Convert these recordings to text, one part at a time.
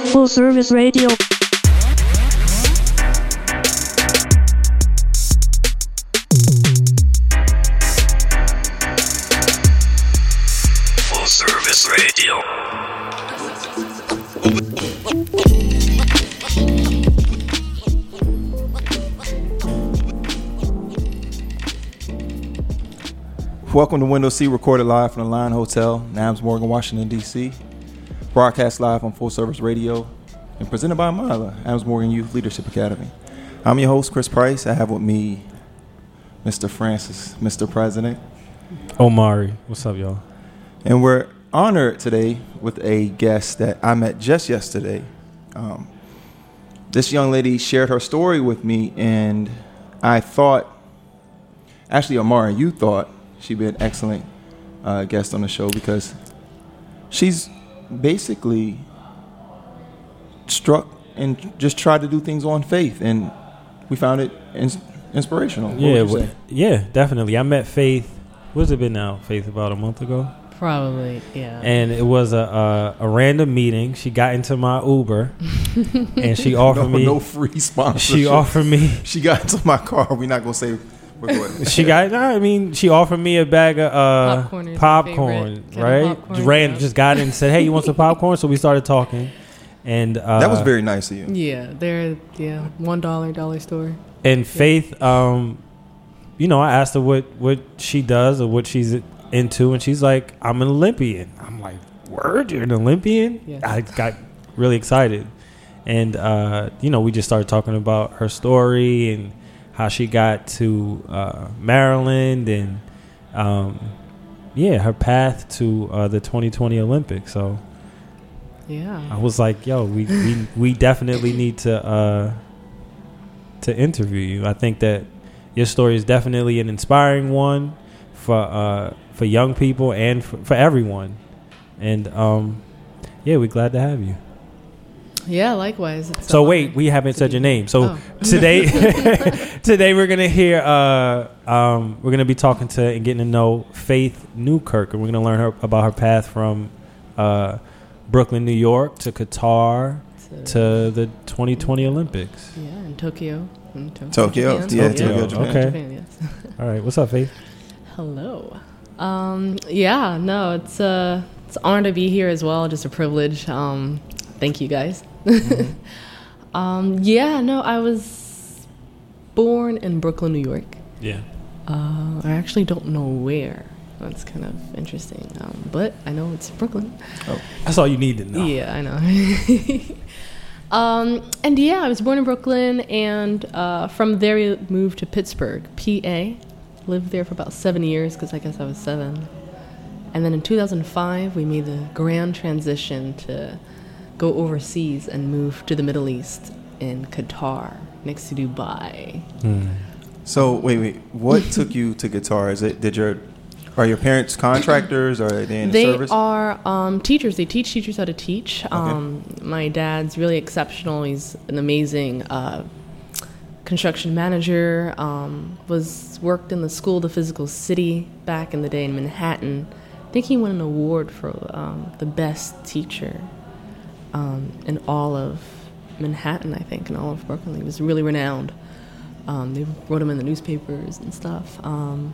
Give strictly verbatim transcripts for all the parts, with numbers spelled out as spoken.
Full Service Radio. Full Service Radio. Welcome to Window C, recorded live from the Line Hotel, Nams Morgan, Washington, D C Broadcast live on Full Service Radio and presented by Myla, Adams Morgan Youth Leadership Academy. I'm your host, Chris Price. I have with me Mister Francis, Mister President. Omari. What's up, y'all? And we're honored today with a guest that I met just yesterday. Um, this young lady shared her story with me, and I thought, actually, Omari, you thought she'd be an excellent uh, guest on the show because she's basically struck and just tried to do things on faith, and we found it ins- inspirational. What Yeah, would you w- say? yeah, definitely. I met Faith. What's it been now? Faith about a month ago, Probably, yeah. and it was a a, a random meeting. She got into my Uber, and she offered no, me no free sponsorship. She offered me. She got into my car. We're not gonna say. She got. I mean, she offered me a bag of uh, Popcorn is my popcorn, favorite kind right? of popcorn, Ran, yeah. just got in and said, "Hey, you want some popcorn?" So we started talking, and uh, That was very nice of you. Yeah, they're yeah one dollar dollar store. And Faith, um, you know, I asked her what, what she does or what she's into, and she's like, I'm an Olympian. I'm like, word, you're an Olympian? Yes. I got really excited. And, uh, you know, we just started talking about her story and how she got to uh, Maryland and, um, yeah, her path to uh, the twenty twenty Olympics. So Yeah. I was like, yo, we, we, we definitely need to uh, to interview you. I think that your story is definitely an inspiring one for uh, for young people and for, for everyone. And um, yeah, we're glad to have you. Yeah, likewise. It's So an wait, honor we haven't to said be your here. name. So Oh. today, today we're gonna hear. Uh, um, we're gonna be talking to and getting to know Faith Newkirk, and we're gonna learn her about her path from uh, Brooklyn, New York, to Qatar, to, to the twenty twenty Olympics. yeah, in Tokyo. In to- Tokyo, Japan. yeah, Tokyo, Japan. okay. Japan, yes. All right, what's up, Faith? Hello. Um, yeah, no, it's uh, it's an honor to be here as well. Just a privilege. Um, thank you guys. Mm-hmm. um, yeah, no, I was born in Brooklyn, New York. Yeah. Uh, I actually don't know where. That's kind of interesting. Um, but I know it's Brooklyn. Oh, that's all you need to know. Yeah, I know. um, and yeah, I was born in Brooklyn, and uh, from there we moved to Pittsburgh, P A. Lived there for about seven years because I guess I was seven. And then in two thousand five, we made the grand transition to go overseas and move to the Middle East in Qatar, next to Dubai. Hmm. So wait, wait. What took you to guitar? Is it did your are your parents contractors or are they in the They service? are um, teachers. They teach teachers how to teach. Um, my dad's really exceptional. He's an amazing uh, construction manager. Um, was worked in the School of the Physical City back in the day in Manhattan. I think he won an award for um, the best teacher um, in all of Manhattan. I think in all of Brooklyn. He was really renowned. Um, they wrote him in the newspapers and stuff. Um,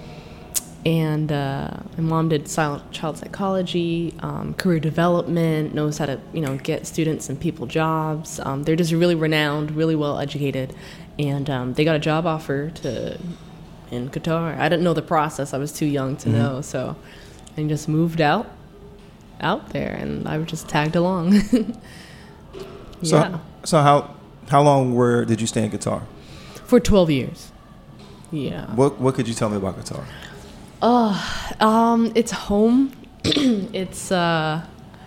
And uh, my mom did silent child psychology, um, career development, knows how to, you know, get students and people jobs. Um, they're just really renowned, really well educated, and um, they got a job offer to in Qatar. I didn't know the process; I was too young to Mm-hmm. know. So, I just moved out, out there, and I was just tagged along. So yeah, so how how long were did you stay in Qatar? for twelve years. Yeah. What what could you tell me about Qatar? Oh, um, it's home. it's uh,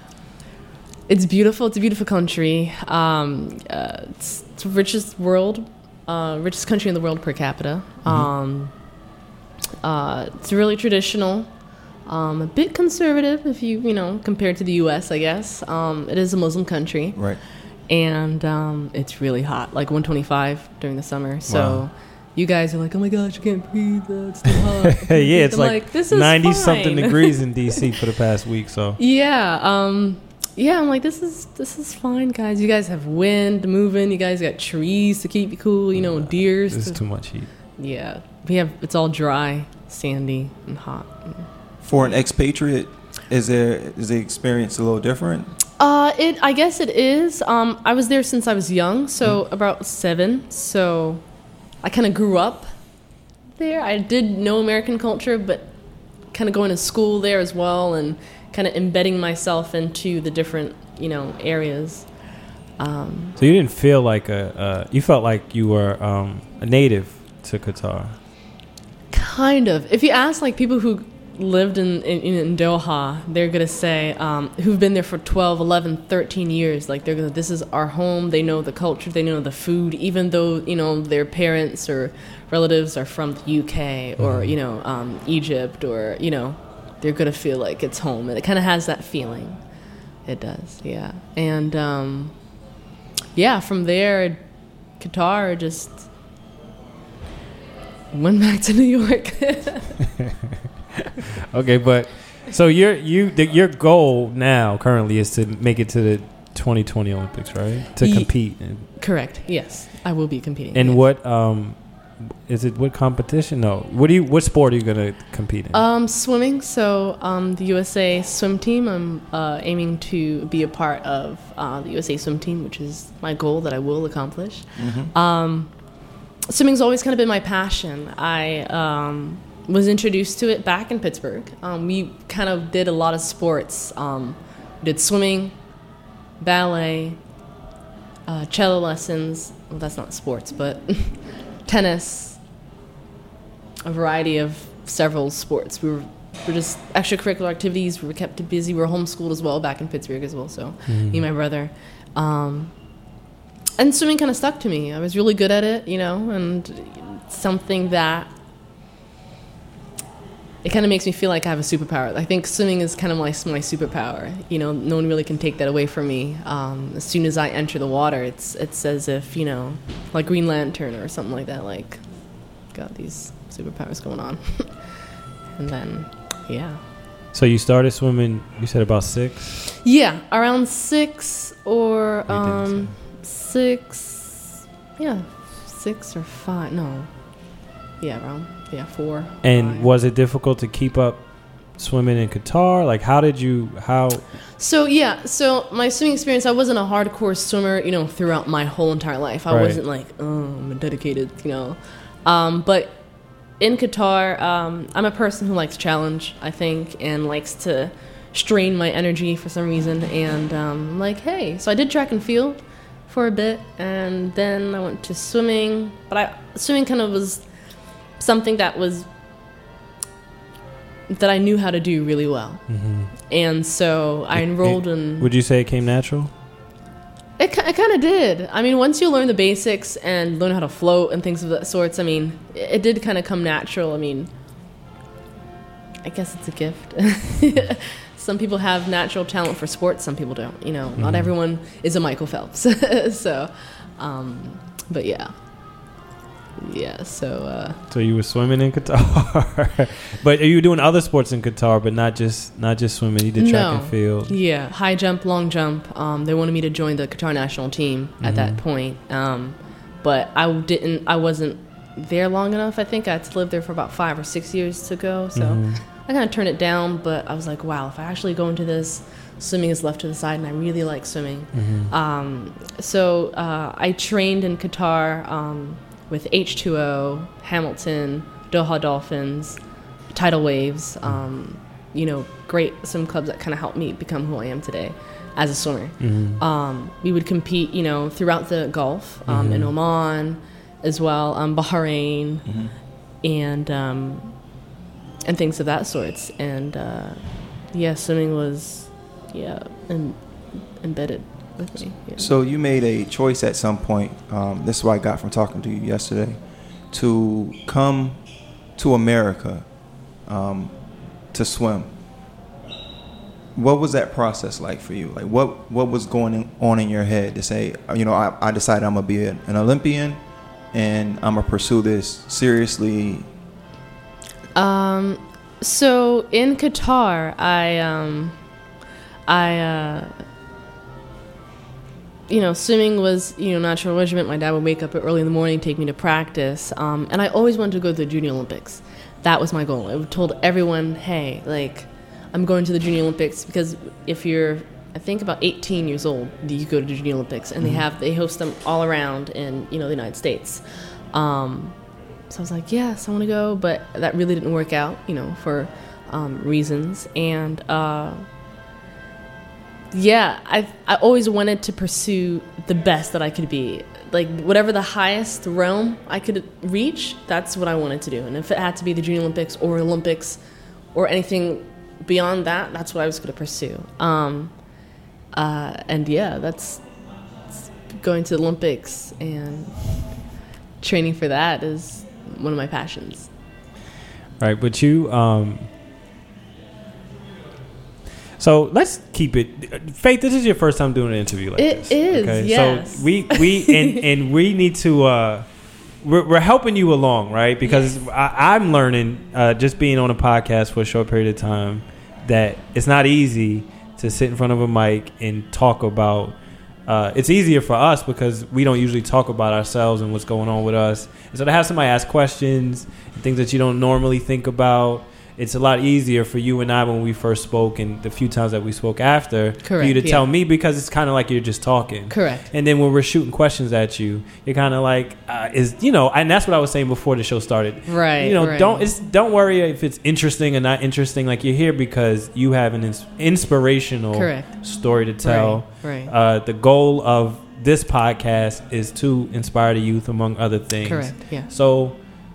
it's beautiful. It's a beautiful country. Um, uh, it's, it's the richest world, uh, richest country in the world per capita. Mm-hmm. Um, uh, it's really traditional. Um, a bit conservative, if you you know compared to the U S, I guess. Um, it is a Muslim country, Right. and um, it's really hot, like one twenty-five during the summer. So. Wow. You guys are like, oh my gosh, I can't breathe. Uh, it's too hot. Yeah, it's I'm like, this is ninety fine. something degrees in D C for the past week. So Yeah, um, yeah, I'm like, this is this is fine, guys. You guys have wind moving. You guys got trees to keep you cool. You know, deers. This to, is too much heat. Yeah, we have. It's all dry, sandy, and hot. For an expatriate, is there is the experience a little different? Uh, it. I guess it is. Um, I was there since I was young, so mm. about seven. So, I kind of grew up there. I did know American culture, but kind of going to school there as well, and kind of embedding myself into the different, you know, areas. Um, so you didn't feel like a. Uh, you felt like you were um, a native to Qatar. Kind of. If you ask like people who lived in, in, in Doha, they're going to say, um, who've been there for twelve, eleven, thirteen years, like they're going to, this is our home. They know the culture. They know the food, even though, you know, their parents or relatives are from the U K or, mm-hmm. you know, um, Egypt or, you know, they're going to feel like it's home. And it kind of has that feeling. It does. Yeah. And, um, yeah, from there, Qatar just went back to New York. Okay, but so your you the, your goal now currently is to make it to the twenty twenty Olympics, right? To Ye- compete. In, correct. Yes, I will be competing. And yes. what um is it? What competition? No. What do you? What sport are you gonna compete in? Um, swimming. So um, the U S A swim team. I'm uh, aiming to be a part of uh, the U S A swim team, which is my goal that I will accomplish. Mm-hmm. Um, swimming's always kind of been my passion. I um. was introduced to it back in Pittsburgh. Um, we kind of did a lot of sports. Um, did swimming, ballet, uh, cello lessons. Well, that's not sports, but tennis, a variety of several sports. We were, we were just extracurricular activities. We were kept busy. We were homeschooled as well back in Pittsburgh as well, so mm-hmm. me and my brother. Um, and swimming kind of stuck to me. I was really good at it, you know, and something that it kind of makes me feel like I have a superpower. I think swimming is kind of my, my superpower. You know, no one really can take that away from me. Um, as soon as I enter the water, it's it's as if, you know, like Green Lantern or something like that, like, got these superpowers going on. And then, yeah. So you started swimming, you said about six? Yeah, around six or um, six, yeah, six or five, no. Yeah, around. Yeah, four. And five. Was it difficult to keep up swimming in Qatar? Like, how did you, how? So, yeah, so my swimming experience, I wasn't a hardcore swimmer, you know, throughout my whole entire life. I right. wasn't like, oh, I'm dedicated, you know. Um, but in Qatar, um, I'm a person who likes challenge, I think, and likes to strain my energy for some reason. And um, like, hey, so I did track and field for a bit, and then I went to swimming. But I swimming kind of was something that was that I knew how to do really well. Mm-hmm. And so I enrolled it, in... Would you say it came natural? It, it kind of did. I mean, once you learn the basics and learn how to float and things of that sorts, I mean, it, it did kind of come natural. I mean, I guess it's a gift. Some people have natural talent for sports, some people don't. You know, mm-hmm. not everyone is a Michael Phelps. So, um, but yeah. Yeah, so... Uh, so you were swimming in Qatar. But are you doing other sports in Qatar, but not just not just swimming? You did track no. and field. Yeah, high jump, long jump. Um, they wanted me to join the Qatar national team at mm-hmm. that point. Um, but I didn't... I wasn't there long enough. I think I had to live there for about five or six years to go. So mm-hmm. I kind of turned it down, but I was like, wow, if I actually go into this, swimming is left to the side, and I really like swimming. Mm-hmm. Um, so uh, I trained in Qatar... Um, with H two O, Hamilton, Doha Dolphins, Tidal Waves, um, you know, great swim clubs that kind of helped me become who I am today as a swimmer. Mm-hmm. Um, we would compete, you know, throughout the Gulf, um, mm-hmm. in Oman as well, um, Bahrain, mm-hmm. and um, and things of that sorts. And uh, yeah, swimming was, yeah, in, embedded. With me, yeah. So you made a choice at some point, um, this is what I got from talking to you yesterday, to come to America um, to swim. What was that process like for you? Like what, what was going on in your head to say, you know, I, I decided I'm going to be an, an Olympian and I'm going to pursue this seriously? Um, so in Qatar, I, um, I, uh, you know, swimming was, you know, natural regiment. My dad would wake up early in the morning, take me to practice. Um, and I always wanted to go to the Junior Olympics. That was my goal. I told everyone, hey, like, I'm going to the Junior Olympics, because if you're, I think about eighteen years old, you go to the Junior Olympics, and mm-hmm. they have, they host them all around in, you know, the United States. Um, so I was like, yes, I want to go, but that really didn't work out, you know, for um, reasons. And, uh, yeah, I I always wanted to pursue the best that I could be. Like, whatever the highest realm I could reach, that's what I wanted to do. And if it had to be the Junior Olympics or Olympics or anything beyond that, that's what I was going to pursue. Um, uh, and yeah, that's, that's going to the Olympics and training for that is one of my passions. Right, but you... Um So let's keep it. Faith, this is your first time doing an interview like it this. It is, okay? yes. So we we and, and we need to. Uh, we're, we're helping you along, right? Because yes. I, I'm learning uh, just being on a podcast for a short period of time that it's not easy to sit in front of a mic and talk about. Uh, it's easier for us because we don't usually talk about ourselves and what's going on with us. And so to have somebody ask questions and things that you don't normally think about. It's a lot easier for you and I when we first spoke and the few times that we spoke after Correct, for you to yeah. tell me, because it's kind of like you're just talking. Correct. And then when we're shooting questions at you, you're kind of like, uh, is you know, and that's what I was saying before the show started. Right. You know, right. don't it's, don't worry if it's interesting or not interesting. Like, you're here because you have an ins- inspirational Correct. story to tell. Right. right. Uh, the goal of this podcast is to inspire the youth, among other things. Correct. Yeah. So,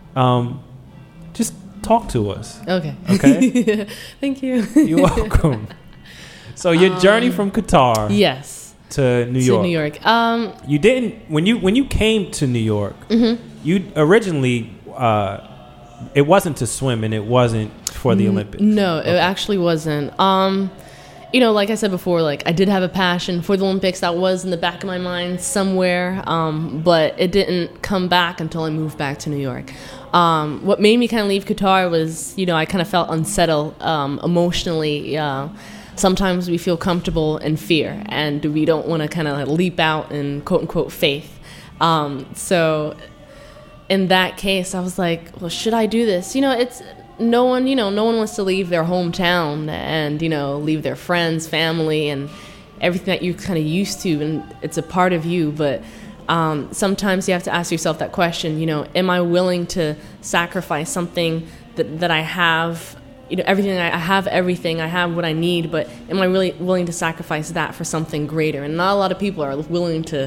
um, just. Talk to us. Okay. Okay. Thank you. You're welcome. So your um, journey from Qatar, yes, to New York. To New York. Um, you didn't when you when you came to New York. Mm-hmm. You originally uh, it wasn't to swim, and it wasn't for the Olympics. No, okay. It actually wasn't. Um, you know, like I said before, like I did have a passion for the Olympics. That was in the back of my mind somewhere, um, but it didn't come back until I moved back to New York. Um, what made me kind of leave Qatar was, you know, I kind of felt unsettled um, emotionally. Uh, sometimes we feel comfortable in fear, and we don't want to kind of like leap out in quote unquote faith. Um, so in that case, I was like, well, should I do this? You know, it's no one, you know, no one wants to leave their hometown and, you know, leave their friends, family, and everything that you're kind of used to, and it's a part of you, but Um, sometimes you have to ask yourself that question, you know, am I willing to sacrifice something that, that I have, you know, everything, I, I have everything, I have what I need, but am I really willing to sacrifice that for something greater? And not a lot of people are willing to,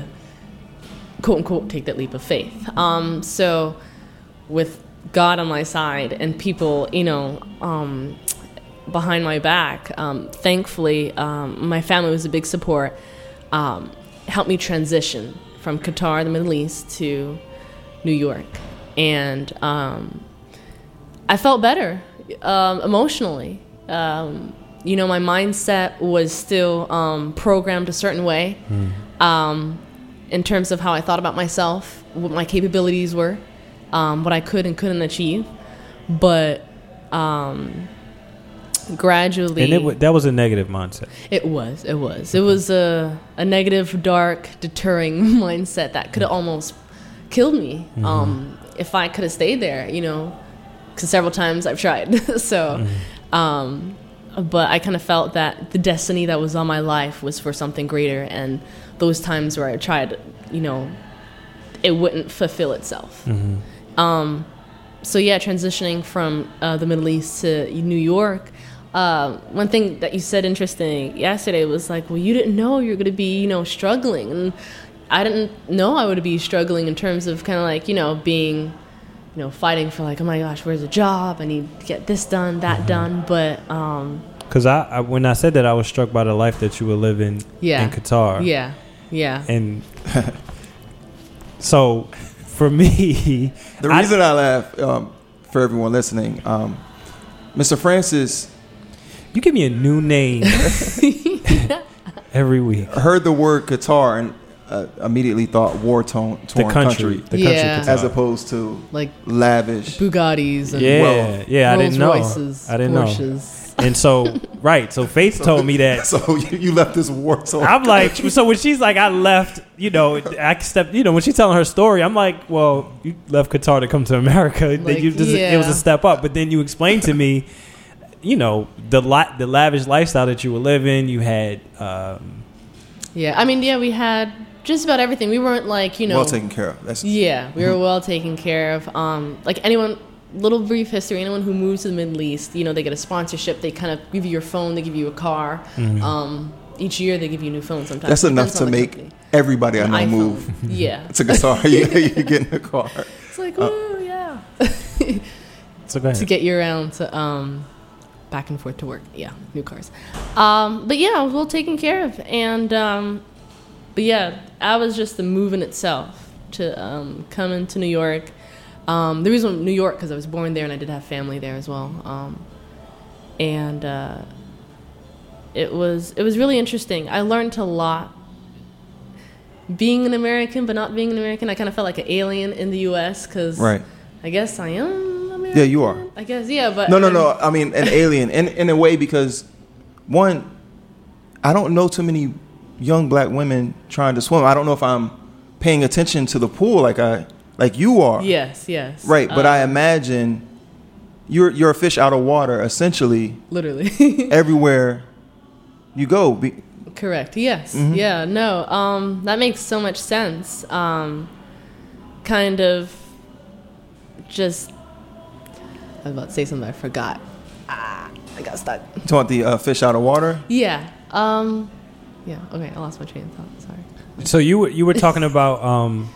quote unquote, take that leap of faith. Um, so with God on my side and people, you know, um, behind my back, um, thankfully, um, my family was a big support, um, helped me transition from Qatar, the Middle East, to New York. And um, I felt better um, emotionally. Um, you know, my mindset was still um, programmed a certain way mm. um, in terms of how I thought about myself, what my capabilities were, um, what I could and couldn't achieve. But um, gradually, and it w- that was a negative mindset. It was. It was. It was a a negative, dark, deterring mindset that could have almost killed me mm-hmm. um, if I could have stayed there. You know, because several times I've tried. so, mm-hmm. um, but I kind of felt that the destiny that was on my life was for something greater, and those times where I tried, you know, it wouldn't fulfill itself. Mm-hmm. Um, so yeah, transitioning from uh, the Middle East to New York. Uh, one thing that you said interesting yesterday was like, well, you didn't know you were going to be, you know, struggling. And I didn't know I would be struggling in terms of kind of like, you know, being, you know, fighting for like, oh my gosh, where's a job? I need to get this done, that mm-hmm. done. But um, because I, I, when I said that, I was struck by the life that you were living yeah, in Qatar. Yeah, yeah. And so for me, the reason I, I laugh um, for everyone listening, um, Mister Francis. You give me a new name every week. I heard the word Qatar and uh, immediately thought war-torn the country, country, the yeah. country, as opposed to like lavish Bugattis and yeah, wealth. yeah. I Rolls didn't know. Royces, I didn't Porsches. know. And so, right. So Faith So- told me that. So you, you left this war torn. I'm like, so when she's like, I left, you know, I stepped, you know, when she's telling her story, I'm like, well, you left Qatar to come to America. Then Like, you just, yeah. it was a step up. But then you explained to me, you know, the li- the lavish lifestyle that you were living. You had, um, Yeah, I mean, yeah, we had just about everything. We weren't like, you know, well taken care of. That's yeah, we were well taken care of. Um, like anyone, little brief history. Anyone who moves to the Middle East, you know, they get a sponsorship. They kind of give you your phone. They give you a car. Mhm. Um, each year they give you a new phone. Sometimes that's enough Depends to on the make company. everybody I An know iPhone. move. Yeah, To Qatar, you, you get in the car. it's like, Uh, oh yeah, so go ahead. to get you around to um, back and forth to work. Yeah, new cars. Um, but yeah, I was well taken care of, and um, but yeah, I was just the move in itself to um, come into New York. Um, the reason New York because I was born there and I did have family there as well, um, and uh, it was it was really interesting. I learned a lot. Being an American, but not being an American, I kind of felt like an alien in the U S because Right. I guess I am American. Yeah, you are. I guess, yeah, but No, no, I no. mean, I mean, an alien in in a way because one, I don't know too many young black women trying to swim. I don't know if I'm paying attention to the pool like I like you are. Yes, yes. Right, but Um, I imagine you're you're a fish out of water essentially literally. everywhere you go. Be, Correct. Yes. Mhm. Yeah. No. Um, that makes so much sense. Um, kind of just. I was about to say something I forgot. Ah, I got stuck. you talking about the uh, fish out of water? Yeah. Um, yeah. Okay. I lost my train of thought. Sorry. So you were you were talking about um,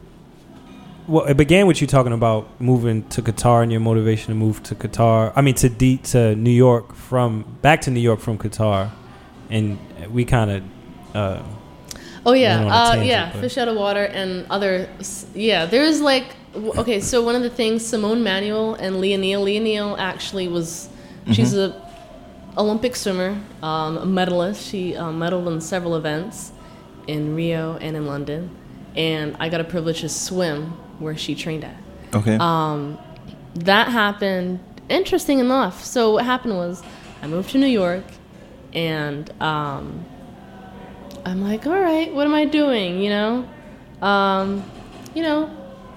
well, it began with you talking about moving to Qatar and your motivation to move to Qatar. I mean to D, to New York from back to New York from Qatar, and we kind of. Uh, Oh yeah, went on a uh, tangent, yeah, but- fish out of water and other. Yeah, there's like w- okay. So one of the things Simone Manuel and Leah Neal. Leah Neal actually was. She's a Olympic swimmer, um, a medalist. She um, medaled in several events in Rio and in London, and I got a privilege to swim where she trained at. Okay. Um, that happened. Interesting enough. So what happened was, I moved to New York, and um, I'm like, all right, what am I doing? You know, um, you know,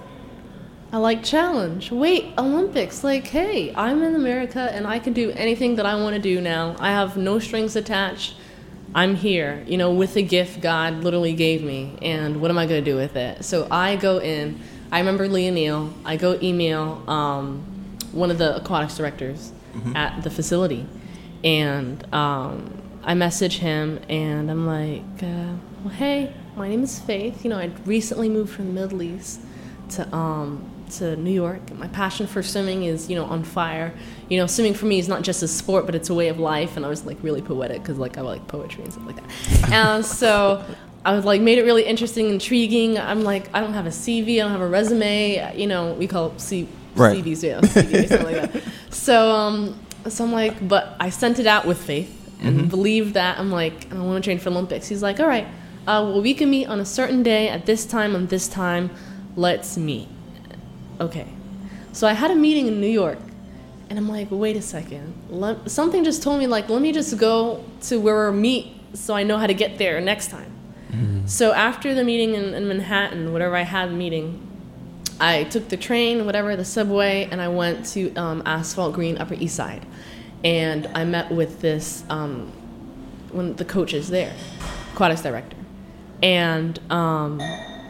I like challenge. Wait, Olympics. Like, hey, I'm in America, and I can do anything that I want to do now. I have no strings attached. I'm here, you know, with a gift God literally gave me, and what am I going to do with it? So I go in. I remember Leah Neal. I go email um, one of the aquatics directors at the facility, and um, I message him, and I'm like, uh, well, hey, my name is Faith. You know, I recently moved from the Middle East to um, to New York. My passion for swimming is, you know, on fire. You know, swimming for me is not just a sport, but it's a way of life. And I was like really poetic because like I like poetry and stuff like that. And so I was like made it really interesting, intriguing. I'm like, I don't have a C V, I don't have a resume. You know, we call it C- Right. C Vs, yeah, C Vs, something like that. So, um, so I'm like, but I sent it out with faith and believed that. I'm like, I want to train for Olympics. He's like, all right, uh, well, we can meet on a certain day at this time on this time. Let's meet. Okay. So I had a meeting in New York, and I'm like, wait a second. Let, something just told me, like, let me just go to where we meet so I know how to get there next time. Mm-hmm. So after the meeting in, in Manhattan, whatever I had meeting, I took the train, whatever, the subway, and I went to um, Asphalt Green, Upper East Side. And I met with this, um, one of the coaches there, aquatics director. And um,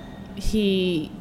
he...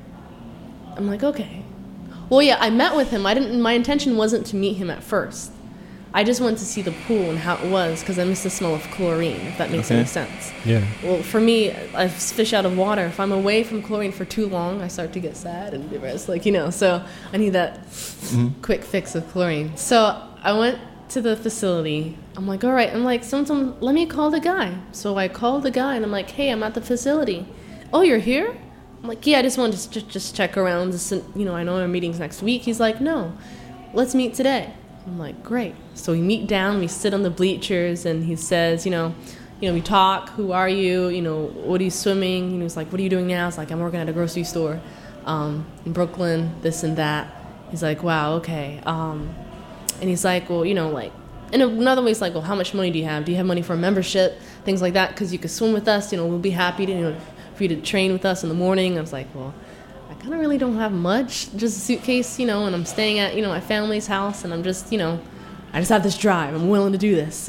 I'm like, okay. Well, yeah, I met with him. I didn't. My intention wasn't to meet him at first. I just wanted to see the pool and how it was because I missed the smell of chlorine, if that makes Okay. any sense. Yeah. Well, for me, I fish out of water. If I'm away from chlorine for too long, I start to get sad and depressed, like, you know. So I need that quick fix of chlorine. So I went to the facility. I'm like, all right. I'm like, sometime, let me call the guy. So I called the guy, and I'm like, hey, I'm at the facility. Oh, you're here? I'm like, yeah, I just wanted to just, just check around. Just, you know, I know our meeting's next week. He's like, no, let's meet today. I'm like, great. So we meet down, we sit on the bleachers, and he says, you know, you know, we talk, who are you? You know, what are you swimming? And he was like, what are you doing now? I was like, I'm working at a grocery store um, in Brooklyn, this and that. He's like, wow, okay. Um, and he's like, well, you know, like, and another way is like, well, how much money do you have? Do you have money for a membership? Things like that, because you could swim with us. You know, we'll be happy to, you know, for you to train with us in the morning. I was like, well, I kind of really don't have much, just a suitcase, you know, and I'm staying at, you know, my family's house, and I'm just, you know, I just have this drive. I'm willing to do this.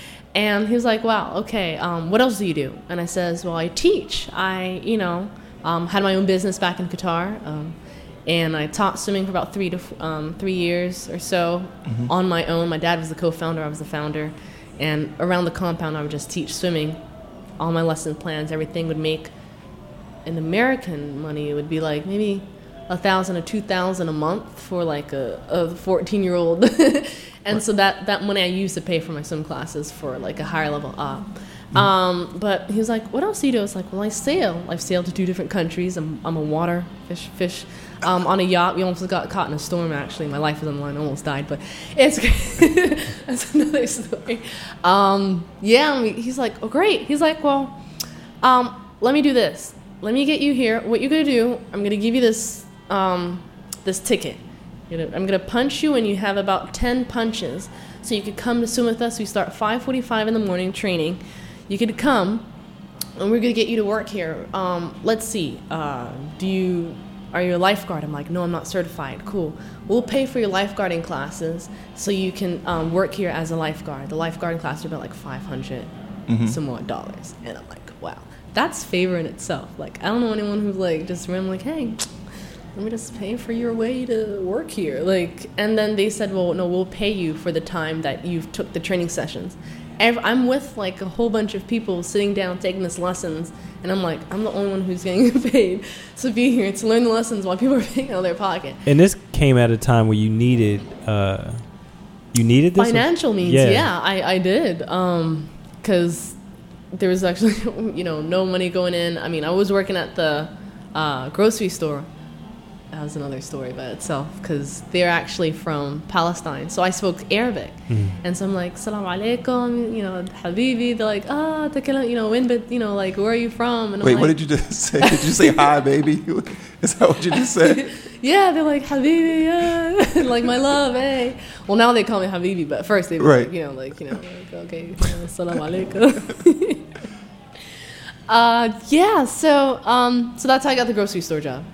And he was like, wow, okay, um, what else do you do? And I says, well, I teach. I, you know, um, had my own business back in Qatar, um, and I taught swimming for about three to um, three years or so mm-hmm. on my own. My dad was the co-founder, I was the founder, and around the compound I would just teach swimming. All my lesson plans, everything would make, in American money, it would be like maybe a thousand or two thousand a month for like a, a fourteen year old. And so that, that money I used to pay for my swim classes for like a higher level up. Mm-hmm. Um, but he was like, what else do you do? I was like, well, I sail. I've sailed to two different countries. I'm, I'm a water fish, fish um, on a yacht. We almost got caught in a storm, actually. My life was on the line. I almost died, but it's that's another story. Um, yeah, and we, he's like, oh, great. He's like, well, um, let me do this. Let me get you here. What you're going to do, I'm going to give you this um, this ticket. I'm going to punch you, and you have about ten punches. So you could come to swim with us. We start five forty-five in the morning training. You could come, and we're going to get you to work here. Um, let's see. Uh, do you, are you a lifeguard? I'm like, no, I'm not certified. Cool. We'll pay for your lifeguarding classes so you can um, work here as a lifeguard. The lifeguarding classes are about like five hundred mm-hmm. some more dollars. And I'm like, wow, that's favor in itself. Like, I don't know anyone who's like just randomly like, hey, let me just pay for your way to work here. Like, and then they said, well, no, we'll pay you for the time that you've took the training sessions. And I'm with like a whole bunch of people sitting down taking these lessons, and I'm like, I'm the only one who's getting paid to be here to learn the lessons while people are paying out of their pocket. And this came at a time where you needed, uh, you needed this financial or? means. Yeah, yeah I, I did, because um, there was actually, you know, no money going in. I mean, I was working at the uh, grocery store. That was another story by itself, because they're actually from Palestine. So I spoke Arabic. Mm-hmm. And so I'm like, Salam alaikum, you know, Habibi. They're like, ah, oh, you know, when, but, you know, like, where are you from? And I'm Wait, like, what did you just say? Did you say hi, baby? Is that what you just said? Yeah, they're like, Habibi, yeah. Like, my love, hey. Well, now they call me Habibi, but at first they were right. like, you know, like, you know, like, okay, you know, Salam alaikum. uh, yeah, so, um, so that's how I got the grocery store job.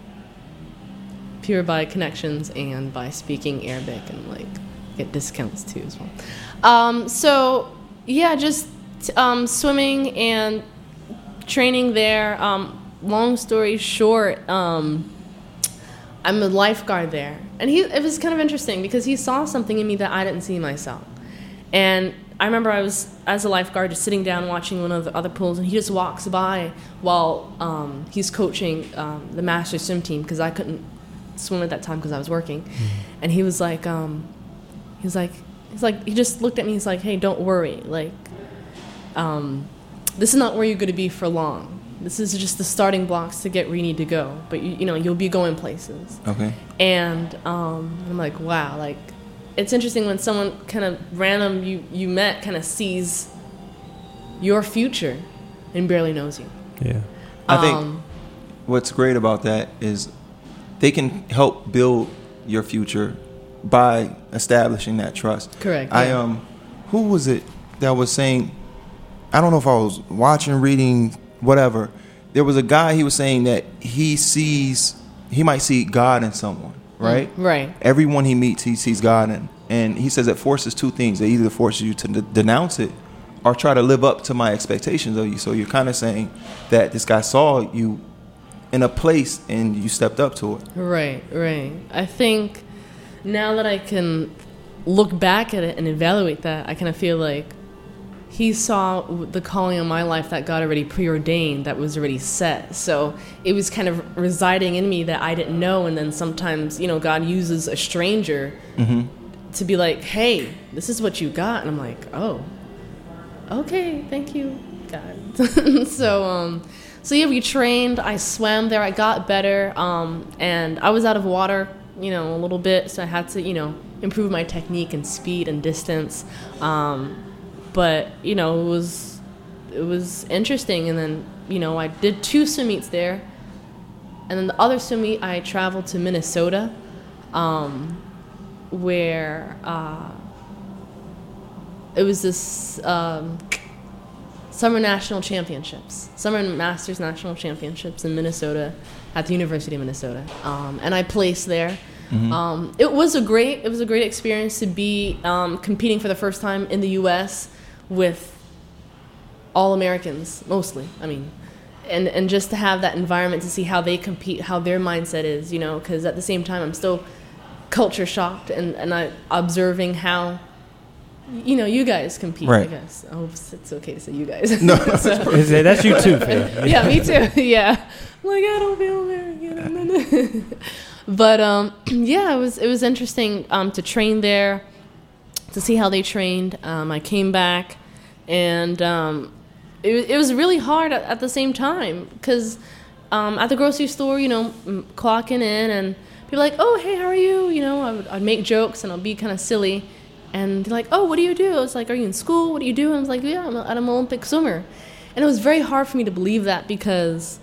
Pure by connections and by speaking Arabic, and like get discounts too as well. Um, so yeah, just um, swimming and training there. Um, long story short, um, I'm a lifeguard there, and he it was kind of interesting because he saw something in me that I didn't see myself. And I remember I was as a lifeguard just sitting down watching one of the other pools, and he just walks by while um, he's coaching um, the master swim team, because I couldn't swim at that time because I was working. Mm. And he was like um he was like he's like he just looked at me. He's like, hey, don't worry, like um this is not where you're going to be for long. This is just the starting blocks to get where you need to go, but you, you know you'll be going places. Okay. And um I'm like, wow, like it's interesting when someone kind of random you you met kind of sees your future and barely knows you. Yeah. I um, think what's great about that is they can help build your future by establishing that trust. Correct. I yeah. um, who was it that was saying? I don't know if I was watching, reading, whatever. There was a guy. He was saying that he sees, he might see God in someone, right? Mm, right. Everyone he meets, he sees God in, and he says it forces two things. It either forces you to de- denounce it, or try to live up to my expectations of you. So you're kind of saying that this guy saw you in a place and you stepped up to it. Right, right. I think now that I can look back at it and evaluate that, I kind of feel like he saw the calling on my life that God already preordained, that was already set. So it was kind of residing in me that I didn't know. And then sometimes, you know, God uses a stranger mm-hmm. to be like, hey, this is what you got. And I'm like, oh, okay, thank you, God. so, um, So yeah, we trained, I swam there, I got better, um, and I was out of water, you know, a little bit, so I had to, you know, improve my technique and speed and distance. Um, but, you know, it was, it was interesting, and then, you know, I did two swim meets there, and then the other swim meet, I traveled to Minnesota, um, where, uh, it was this um, Summer National Championships, Summer Masters National Championships in Minnesota at the University of Minnesota, um, and I placed there. Mm-hmm. Um, it was a great it was a great experience to be um, competing for the first time in the U S with all Americans mostly. I mean, and and just to have that environment to see how they compete, how their mindset is, you know, because at the same time I'm still culture shocked and and I observing how, you know, you guys compete. Right. I guess I hope it's okay to say you guys. No, so, Is it- that's you too, Faye. yeah, me too. Yeah, I'm like I don't feel American. But um, yeah, it was it was interesting um, to train there, to see how they trained. Um, I came back, and um, it was it was really hard at, at the same time because um, at the grocery store, you know, m- clocking in and people like, oh hey, how are you? You know, I would I'd make jokes and I'll be kind of silly, and they're like, oh, what do you do? It's like, are you in school? What do you do? And I was like, yeah, I'm, a, I'm an Olympic swimmer, and it was very hard for me to believe that because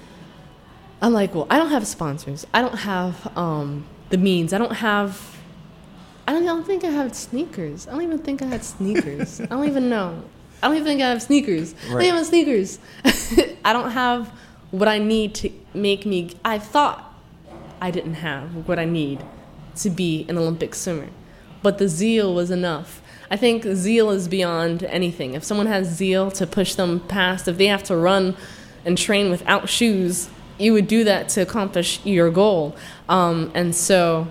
I'm like, well, I don't have sponsors. I don't have um, the means. I don't have. I don't, I don't think I have sneakers. I don't even think I had sneakers. I don't even know. I don't even think I have sneakers. Right. I don't even have sneakers. I don't have what I need to make me. I thought I didn't have what I need to be an Olympic swimmer, but the zeal was enough. I think zeal is beyond anything. If someone has zeal to push them past, if they have to run and train without shoes, you would do that to accomplish your goal. Um, and so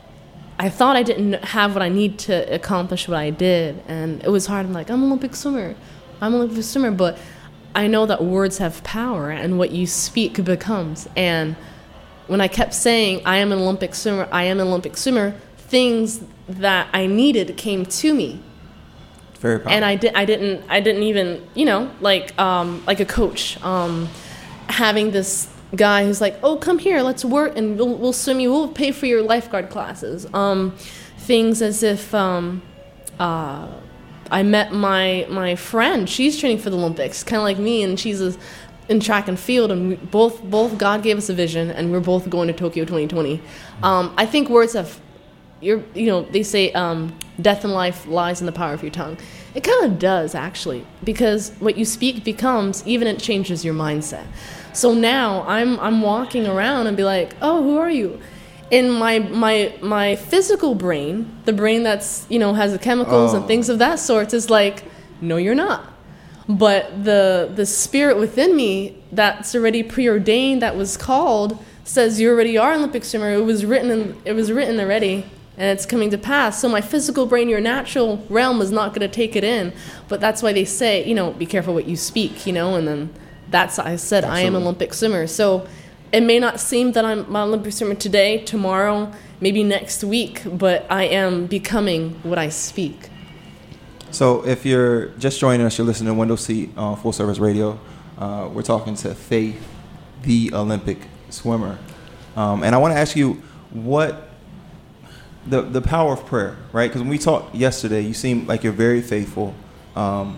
I thought I didn't have what I need to accomplish what I did. And it was hard. I'm like, I'm an Olympic swimmer. I'm an Olympic swimmer. But I know that words have power and what you speak becomes. And when I kept saying, I am an Olympic swimmer, I am an Olympic swimmer, things that I needed came to me. Very powerful. And I, di- I, didn't, I didn't even, you know, like, um, like a coach, um, having this guy who's like, oh, come here, let's work, and we'll, we'll swim you, we'll pay for your lifeguard classes. Um, things as if um, uh, I met my my friend, she's training for the Olympics, kind of like me, and she's a, in track and field, and we both, both God gave us a vision, and we're both going to Tokyo twenty twenty. Um, I think words have, you're, you know, they say um, death and life lies in the power of your tongue. It kind of does, actually, because what you speak becomes, even it changes your mindset. So now I'm I'm walking around and be like, oh, who are you? In my my my physical brain, the brain that's, you know, has the chemicals Oh. and things of that sort is like, no, you're not. But the the spirit within me that's already preordained, that was called, says you already are an Olympic swimmer. It was written in, it was written already, and it's coming to pass. So my physical brain, your natural realm, is not going to take it in. But that's why they say, you know, be careful what you speak, you know, and then that's, I said, Absolutely. I am an Olympic swimmer. So it may not seem that I'm an Olympic swimmer today, tomorrow, maybe next week, but I am becoming what I speak. So if you're just joining us, you're listening to Window Seat on Full Service Radio. Uh, we're talking to Faith, the Olympic swimmer. Um, and I want to ask you what the the power of prayer, right? Because when we talked yesterday, you seem like you're very faithful, um,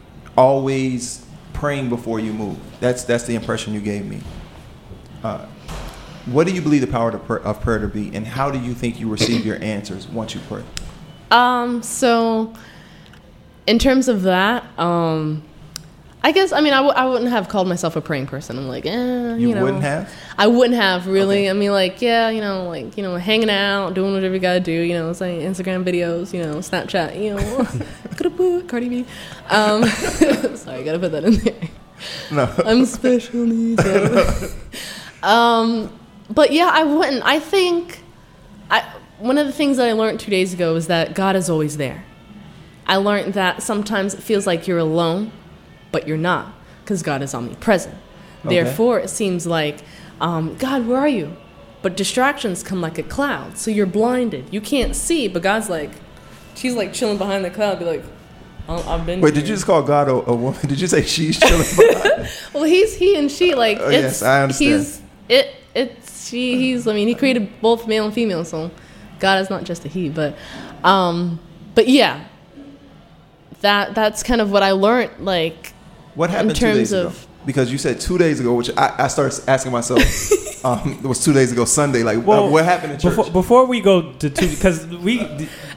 always praying before you move. That's that's the impression you gave me. Uh, what do you believe the power of prayer, of prayer to be, and how do you think you receive your answers once you pray? Um, so in terms of that, um, I guess, I mean, I, w- I wouldn't have called myself a praying person. I'm like, eh, you, You know. wouldn't have? I wouldn't have, really. Okay. I mean, like, yeah, you know, like, you know, hanging out, doing whatever you gotta do, you know, it's like Instagram videos, you know, Snapchat, you know, Cardi B. Um, sorry, gotta put that in there. No. I'm special needs. um, but yeah, I wouldn't. I think I one of the things that I learned two days ago is that God is always there. I learned that sometimes it feels like you're alone, but you're not, because God is omnipresent. Okay. Therefore, it seems like, um, God, where are you? But distractions come like a cloud, so you're blinded. You can't see, but God's like, she's like chilling behind the cloud, be like, oh, I've been Wait, here. did you just call God a, a woman? Did you say she's chilling behind? Well, he's he and she, like, Oh, it's, yes, I understand. He's, it, it's, she, he's, I mean, he created both male and female, so God is not just a he, but, um, but yeah, that, that's kind of what I learned, like, What happened in two days terms ago? of, Because you said two days ago, which I, I started asking myself, um, it was two days ago Sunday, like, Well, uh, what happened in church? Before, before we go to two, because we,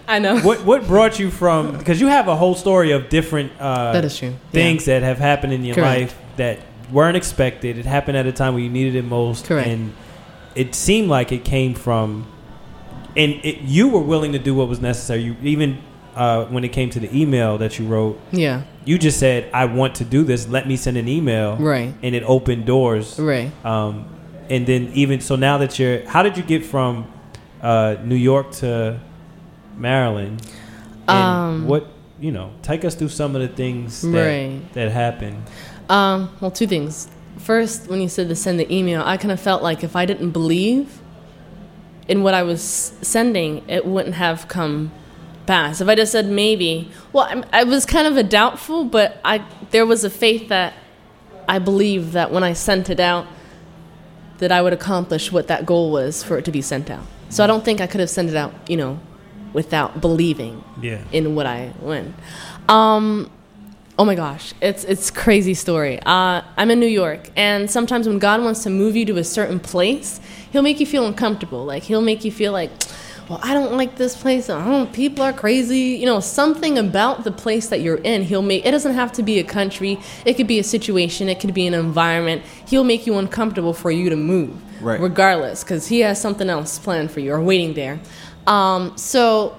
I know. What what brought you from? Because you have a whole story of different uh, that is true. things yeah. that have happened in your Correct. life that weren't expected. It happened at a time when you needed it most. Correct. And it seemed like it came from, and it, you were willing to do what was necessary. You even uh, when it came to the email that you wrote, Yeah. you just said, "I want to do this. Let me send an email." Right. And it opened doors. Right. Um, and then even so, now that you're, how did you get from uh, New York to Maryland? And Um, what you know, take us through some of the things that Right. that happened. Um, well, two things. First, when you said to send the email, I kind of felt like if I didn't believe in what I was sending, it wouldn't have come past. If I just said maybe, well, I'm, I was kind of a doubtful, but I there was a faith that I believed that when I sent it out, that I would accomplish what that goal was for it to be sent out. So I don't think I could have sent it out, you know, without believing Yeah. in what I win. Um, oh my gosh, it's it's a crazy story. Uh, I'm in New York, and sometimes when God wants to move you to a certain place, He'll make you feel uncomfortable. Like He'll make you feel like, well, I don't like this place. I don't. People are crazy. You know, something about the place that you're in. He'll make. It doesn't have to be a country. It could be a situation. It could be an environment. He'll make you uncomfortable for you to move, Right. regardless, because He has something else planned for you or waiting there. Um, so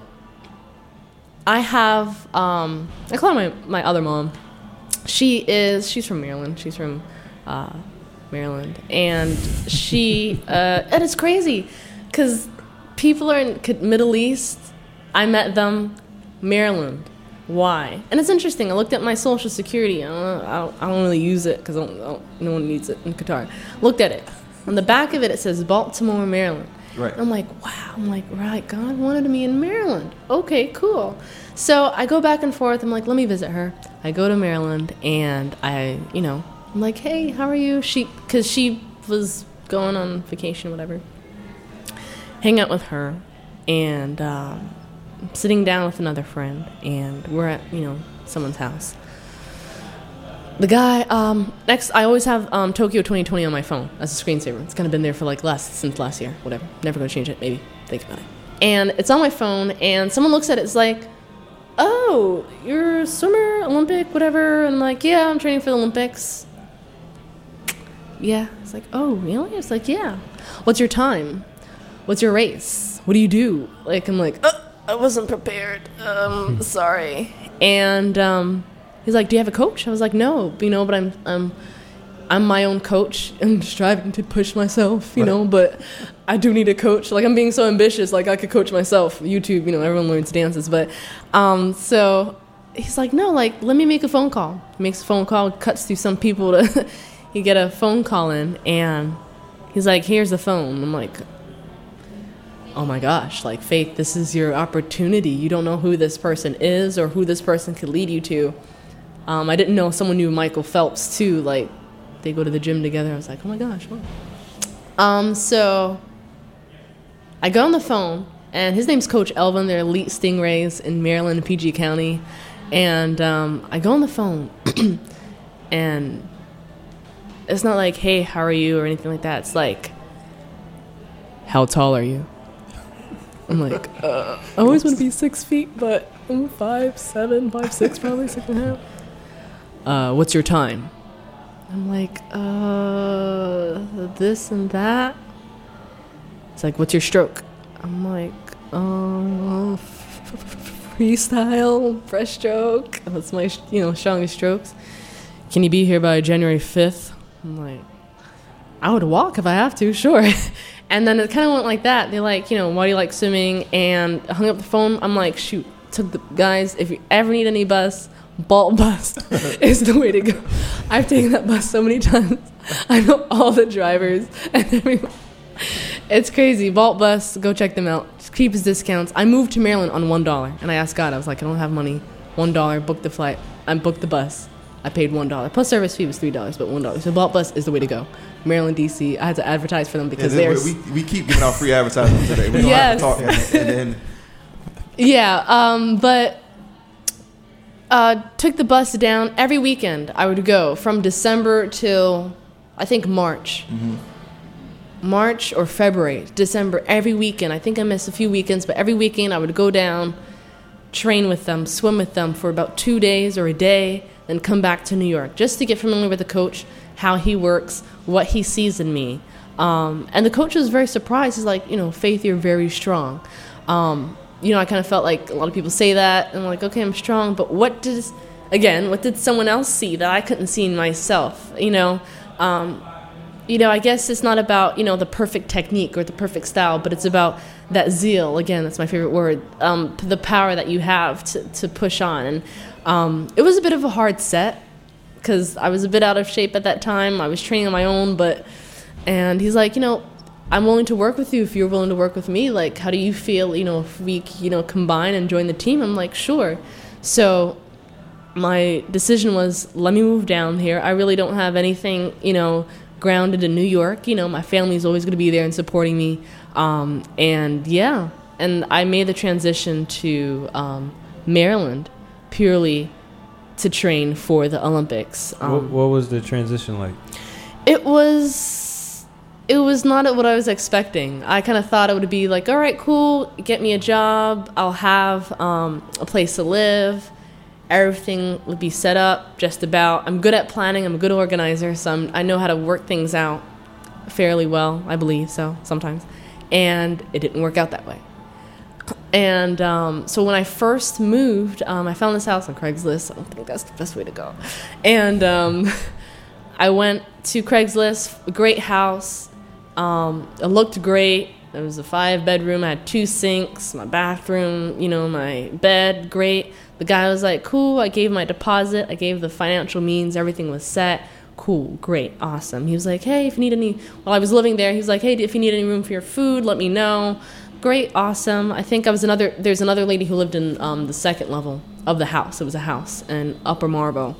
I have, um, I call her my, my other mom. She is, she's from Maryland. She's from uh, Maryland. And she, uh, and it's crazy because people are in Middle East. I met them, Maryland. Why? And it's interesting. I looked at my social security. I don't, I don't, I don't really use it because no one needs it in Qatar. Looked at it. On the back of it, it says Baltimore, Maryland. Right. I'm like, wow. I'm like, right, God wanted me in Maryland. Okay, cool. So I go back and forth. I'm like, let me visit her. I go to Maryland, and I, you know, I'm like, hey, how are you? She, because she was going on vacation, whatever. Hang out with her, and um, sitting down with another friend, and we're at, you know, someone's house. The guy, um, next, I always have um, Tokyo twenty twenty on my phone as a screensaver. It's kind of been there for like last, since last year, whatever. Never going to change it, maybe. Think about it. And it's on my phone, and someone looks at it, it's like, oh, you're a swimmer, Olympic, whatever. And I'm like, yeah, I'm training for the Olympics. Yeah. It's like, oh, really? It's like, yeah. What's your time? What's your race? What do you do? Like, I'm like, oh, I wasn't prepared. Um, sorry. And, um... he's like, do you have a coach? I was like, no, you know, but I'm I'm, I'm my own coach and striving to push myself, you Right. know, but I do need a coach. Like, I'm being so ambitious, like I could coach myself. YouTube, you know, everyone learns dances. But um, so he's like, no, like, let me make a phone call. He makes a phone call, cuts through some people to you get a phone call in, and he's like, here's the phone. I'm like, oh my gosh, like, Faith, this is your opportunity. You don't know who this person is or who this person could lead you to. Um, I didn't know someone knew Michael Phelps, too. Like, they go to the gym together. I was like, oh, my gosh. Wow. Um, so I go on the phone, and his name's Coach Elvin. They're elite Stingrays in Maryland and P G County. And um, I go on the phone, and it's not like, hey, how are you, or anything like that. It's like, how tall are you? I'm like, uh, I always want to be six feet, but I'm five, seven, five, six, probably, six and a half. Uh, what's your time? I'm like, uh, this and that. It's like, what's your stroke? I'm like, uh, freestyle, breaststroke. That's my, you know, strongest strokes. Can you be here by January fifth? I'm like, I would walk if I have to, sure. And then it kind of went like that. They're like, you know, why do you like swimming? And I hung up the phone. I'm like, shoot, took the guys, if you ever need any bus, Balt bus is the way to go. I've taken that bus so many times. I know all the drivers and everyone. It's crazy. Balt bus, go check them out. Keeps discounts. I moved to Maryland on one dollar, and I asked God. I was like, I don't have money. One dollar, booked the flight. I booked the bus. I paid one dollar. Plus service fee was three dollars, but one dollar. So Balt bus is the way to go. Maryland, D C. I had to advertise for them because yeah, they're. We, we keep giving out free advertising today. We don't yes. have to talk. And, and then. Yeah, um, but. Uh, took the bus down every weekend. I would go from December till I think March, mm-hmm. March or February, December. Every weekend. I think I missed a few weekends, but every weekend I would go down. train with them, swim with them for about two days or a day, then come back to New York just to get familiar with the coach, how he works, what he sees in me. Um, and the coach was very surprised. He's like, you know, Faith, you're very strong. Um, you know, I kind of felt like a lot of people say that, and I'm like, okay, I'm strong, but what did, again, what did someone else see that I couldn't see in myself, you know? Um, you know, I guess it's not about, you know, the perfect technique or the perfect style, but it's about that zeal. Again, that's my favorite word. Um, the power that you have to, to push on. And um, it was a bit of a hard set because I was a bit out of shape at that time. I was training on my own, but, and he's like, you know, I'm willing to work with you if you're willing to work with me. Like, how do you feel, you know, if we, you know, combine and join the team? I'm like, sure. So my decision was, let me move down here. I really don't have anything, you know, grounded in New York. You know, my family's always going to be there and supporting me. Um, and yeah, and I made the transition to um, Maryland purely to train for the Olympics. Um, what, what was the transition like? It was, it was not what I was expecting. I kind of thought it would be like, all right, cool, get me a job. I'll have um, a place to live. Everything would be set up just about. I'm good at planning. I'm a good organizer, so I'm, I know how to work things out fairly well, I believe so, sometimes. And it didn't work out that way. And um, so when I first moved, um, I found this house on Craigslist. I don't think that's the best way to go. And um, I went to Craigslist, a great house. Um, it looked great. It was a five-bedroom. I had two sinks, my bathroom, you know, my bed, great. The guy was like, cool. I gave my deposit. I gave the financial means. Everything was set. Cool, great, awesome. He was like, hey, if you need any, while I was living there, he was like, hey, if you need any room for your food, let me know. Great, awesome. I think I was another, there's another lady who lived in um, the second level of the house. It was a house in Upper Marlboro.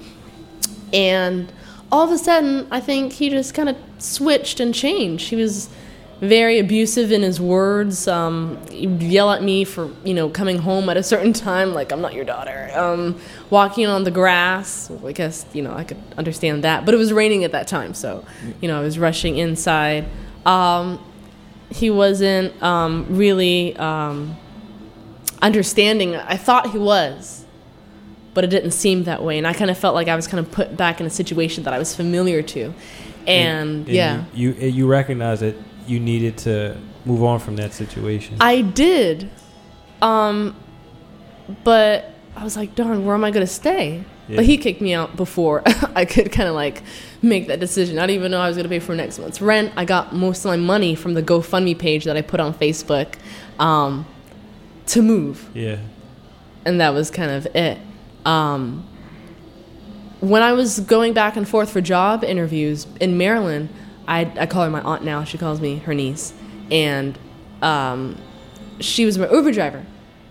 And all of a sudden, I think he just kind of switched and changed. He was very abusive in his words. Um, he'd yell at me for, you know, coming home at a certain time, like, I'm not your daughter. Um, walking on the grass, well, I guess, you know, I could understand that. But it was raining at that time, so, you know, I was rushing inside. Um, he wasn't um, really um, understanding. I thought he was, but it didn't seem that way. And I kind of felt like I was kind of put back in a situation that I was familiar to. And, and, and yeah. You, you, you recognize it. You needed to move on from that situation. I did. Um, but I was like, darn, where am I going to stay? Yeah. But he kicked me out before I could kind of like make that decision. I didn't even know I was going to pay for next month's rent. I got most of my money from the GoFundMe page that I put on Facebook um, to move. Yeah. And that was kind of it. Um, when I was going back and forth for job interviews in Maryland, I, I call her my aunt now. She calls me her niece. And um, she was my Uber driver.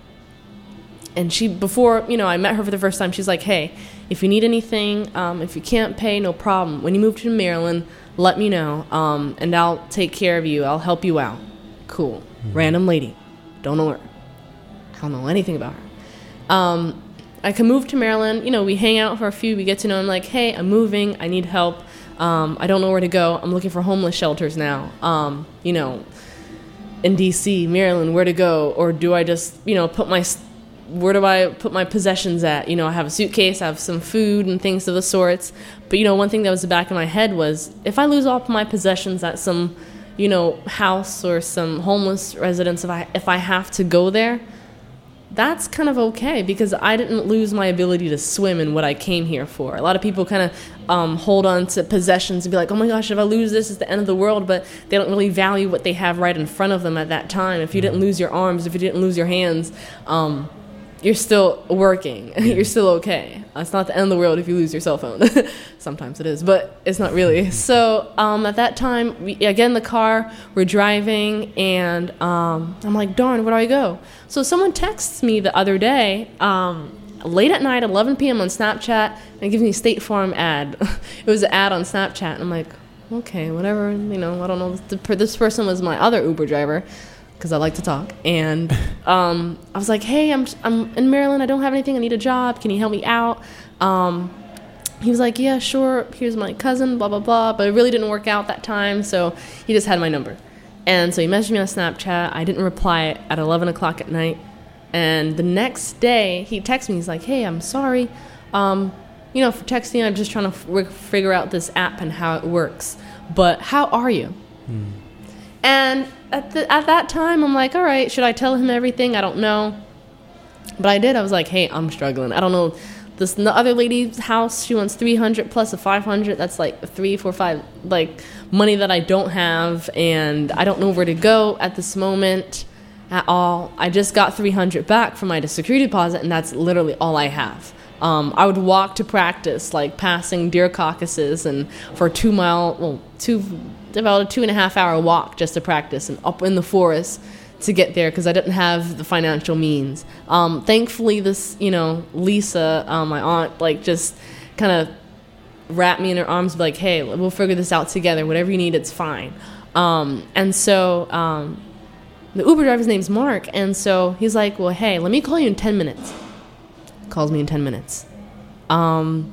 And she, before, you know, I met her for the first time, she's like, hey, if you need anything, um, if you can't pay, no problem. When you move to Maryland, let me know, um, and I'll take care of you. I'll help you out. Cool. Mm-hmm. Random lady. Don't know her. I don't know anything about her. Um, I can move to Maryland. You know, we hang out for a few. We get to know. I'm like, hey, I'm moving. I need help. Um, I don't know where to go. I'm looking for homeless shelters now. Um, you know, in D C, Maryland, where to go? Or do I just, you know, put my, where do I put my possessions at? You know, I have a suitcase, I have some food and things of the sorts. But, you know, one thing that was the back of my head was, if I lose all my possessions at some, you know, house or some homeless residence, if I, if I have to go there, that's kind of okay, because I didn't lose my ability to swim in what I came here for. A lot of people kind of um, hold on to possessions and be like, oh my gosh, if I lose this, it's the end of the world, but they don't really value what they have right in front of them at that time. If you didn't lose your arms, if you didn't lose your hands, um, you're still working. You're still okay. It's not the end of the world if you lose your cell phone. Sometimes it is, but it's not really. So um, at that time, we, I get in the car, we're driving, and um, I'm like, darn, where do I go? So someone texts me the other day, um, late at night, eleven p.m. on Snapchat, and it gives me a State Farm ad. It was an ad on Snapchat, and I'm like, okay, whatever, you know, I don't know. This person was my other Uber driver, because I like to talk. And um, I was like, hey, I'm I'm in Maryland. I don't have anything. I need a job. Can you help me out? Um, he was like, yeah, sure. Here's my cousin, blah, blah, blah. But it really didn't work out that time, so he just had my number. And so he messaged me on Snapchat. I didn't reply at eleven o'clock at night. And the next day, he texts me. He's like, hey, I'm sorry. Um, you know, for texting, I'm just trying to f- figure out this app and how it works. But how are you? Hmm. And at, the, at that time, I'm like, all right, should I tell him everything? I don't know. But I did. I was like, hey, I'm struggling. I don't know. This the other lady's house, she wants three hundred plus a five hundred. That's like three, four, five, like money that I don't have. And I don't know where to go at this moment at all. I just got three hundred back from my security deposit, and that's literally all I have. Um, I would walk to practice, like passing deer caucuses, and for a two mile, well, two, about a two and a half hour walk just to practice, and up in the forest to get there because I didn't have the financial means. Um, thankfully, this, you know, Lisa, um, my aunt, like just kind of wrapped me in her arms, like, hey, we'll figure this out together. Whatever you need, it's fine. Um, and so um, the Uber driver's name's Mark, and so he's like, well, hey, let me call you in ten minutes. Calls me in ten minutes. Um,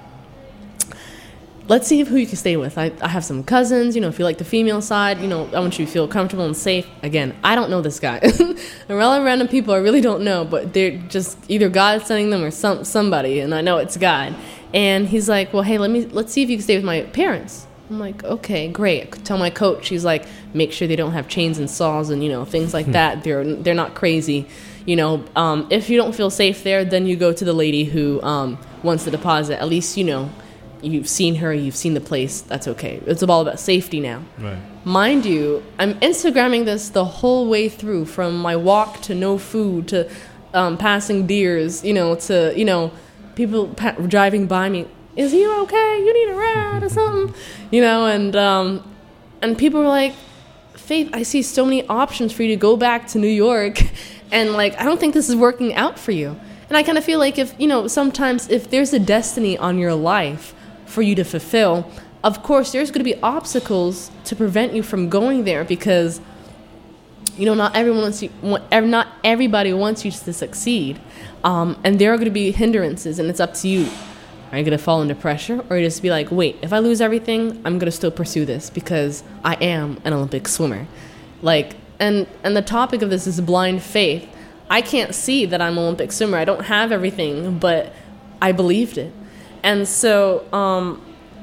let's see who you can stay with. I, I have some cousins, you know, if you like the female side, you know, I want you to feel comfortable and safe. Again, I don't know this guy. There are a lot of random people I really don't know, but they're just either God sending them or some somebody, and I know it's God. And he's like, well, hey, let me let's see if you can stay with my parents. I'm like, okay, great. I could tell my coach, he's like, make sure they don't have chains and saws and, you know, things like that. They're they're not crazy. You know, um, if you don't feel safe there, then you go to the lady who um, wants the deposit. At least, you know, you've seen her, you've seen the place. That's okay. It's all about safety now. Right. Mind you, I'm Instagramming this the whole way through, from my walk to no food to um, passing deers, you know, to, you know, people pa- driving by me. Is you okay? You need a ride or something? You know, and um, and people were like, Faith, I see so many options for you to go back to New York. And, like, I don't think this is working out for you. And I kind of feel like if, you know, sometimes if there's a destiny on your life for you to fulfill, of course, there's going to be obstacles to prevent you from going there because, you know, not everyone wants you, not everybody wants you to succeed. Um, and there are going to be hindrances, and it's up to you. Are you going to fall into pressure, or you just be like, wait, if I lose everything, I'm going to still pursue this because I am an Olympic swimmer. Like, and and the topic of this is blind faith. I can't see that I'm an Olympic swimmer. I don't have everything, but I believed it. And so um,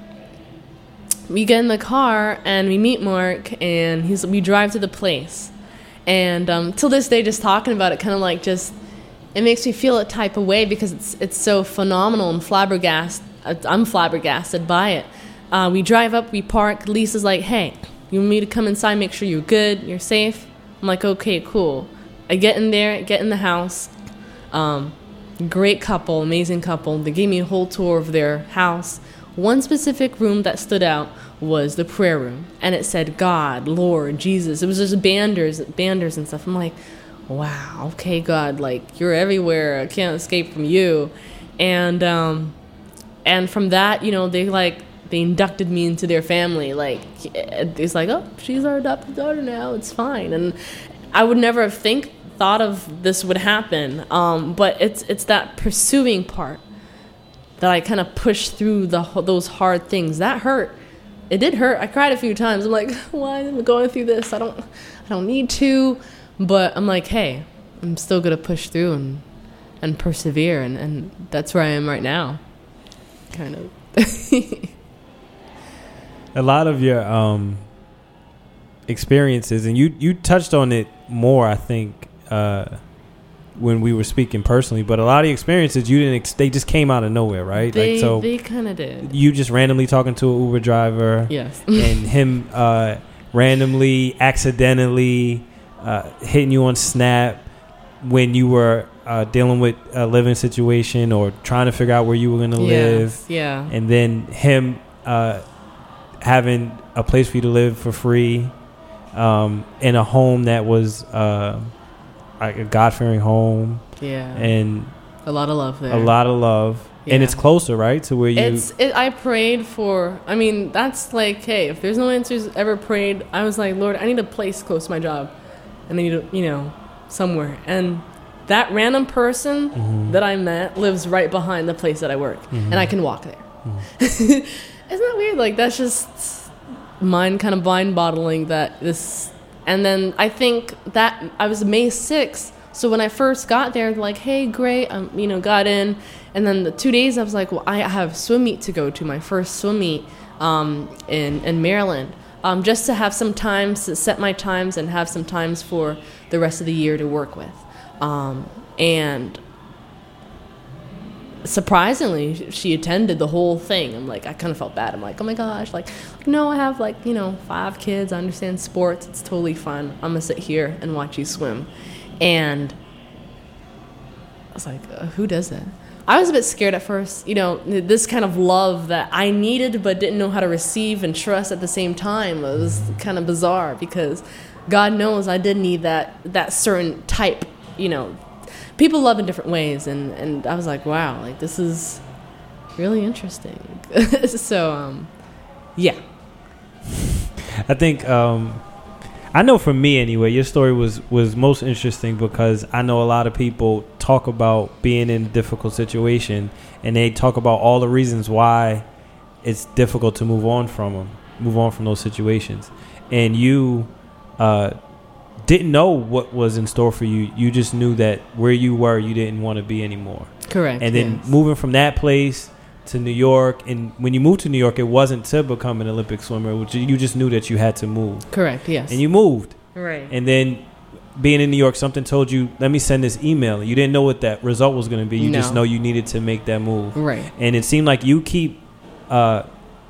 we get in the car and we meet Mark, and he's we drive to the place. And um, till this day, just talking about it, kind of like just, it makes me feel a type of way because it's it's so phenomenal and flabbergasted. I'm flabbergasted by it. Uh, we drive up, we park. Lisa's like, hey, you want me to come inside, make sure you're good, you're safe? I'm like, okay, cool. I get in there, get in the house. Um, great couple, amazing couple. They gave me a whole tour of their house. One specific room that stood out was the prayer room. And it said God, Lord, Jesus. It was just banders, banders and stuff. I'm like, wow, okay, God, like, you're everywhere. I can't escape from you. And um, and from that, you know, they, like, they inducted me into their family. Like, it's like, oh, she's our adopted daughter now. It's fine. And I would never have think thought of this would happen. Um, but it's it's that pursuing part that I kind of pushed through the those hard things. That hurt. It did hurt. I cried a few times. I'm like, why am I going through this? I don't I don't need to. But I'm like, hey, I'm still gonna push through and and persevere, and, and that's where I am right now. Kind of. A lot of your um, experiences, and you, you touched on it more, I think, uh, when we were speaking personally. But a lot of the experiences, you didn't. Ex- they just came out of nowhere, right? They like, so they kind of did. You just randomly talking to an Uber driver, yes, and him uh, randomly, accidentally uh, hitting you on Snap when you were uh, dealing with a living situation or trying to figure out where you were going to yes, live. Yeah, and then him. Uh, having a place for you to live for free, um, in a home that was uh, like a God-fearing home. Yeah. And a lot of love there. A lot of love. Yeah. And it's closer, right, to where you... It's. It, I prayed for... I mean, that's like, hey, if there's no answers ever prayed, I was like, Lord, I need a place close to my job. And I need to, you know, somewhere. And that random person mm-hmm. that I met lives right behind the place that I work. Mm-hmm. And I can walk there. Mm-hmm. Isn't that weird? Like, that's just mind kind of mind boggling that this... And then I think that I was May sixth So when I first got there, like, hey, great, um, you know, got in. And then the two days I was like, well, I have swim meet to go to, my first swim meet um, in, in Maryland, um, just to have some times to set my times and have some times for the rest of the year to work with. Um, and surprisingly, she attended the whole thing. I'm like, I kind of felt bad. I'm like, oh my gosh, like, no, I have like, you know, five kids. I understand sports. It's totally fun. I'm going to sit here and watch you swim. And I was like, uh, who does that? I was a bit scared at first, you know, this kind of love that I needed but didn't know how to receive and trust at the same time. It was kind of bizarre because God knows I did need that that certain type, you know. People love in different ways, and, and I was like, wow, like this is really interesting. so, um, yeah. I think, um, I know for me anyway, your story was, was most interesting because I know a lot of people talk about being in a difficult situation and they talk about all the reasons why it's difficult to move on from them, move on from those situations. And you uh, didn't know what was in store for you. You just knew that where you were, you didn't want to be anymore. Correct. And then yes. moving from that place to New York, and when you moved to New York, it wasn't to become an Olympic swimmer. Which you just knew that you had to move. Correct. Yes. And you moved. Right. And then being in New York, something told you, let me send this email. You didn't know what that result was going to be. You no. just know you needed to make that move. Right. And it seemed like you keep uh,